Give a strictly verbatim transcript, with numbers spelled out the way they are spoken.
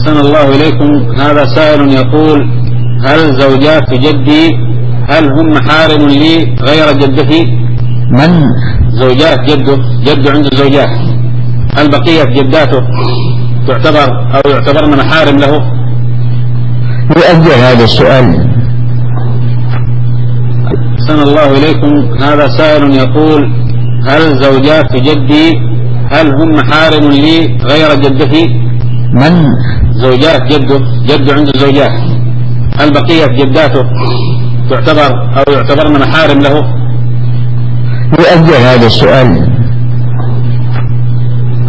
أحسن الله إليكم. هذا سائل يقول: هل زوجات جدي هل هم محارم لي غير جدتي؟ من؟ زوجات جده، جده عنده زوجات، هل بقية جداته تعتبر أو يعتبرن محارم له؟ يؤجل هذا السؤال. أحسن الله إليكم. هذا سائل يقول: هل زوجات جدي هل هم محارم لي غير جدتي؟ من؟ زوجات جده، جده عنده زوجات، هل بقية جداته تعتبر أو يعتبرن محارم له؟ يؤجل هذا السؤال.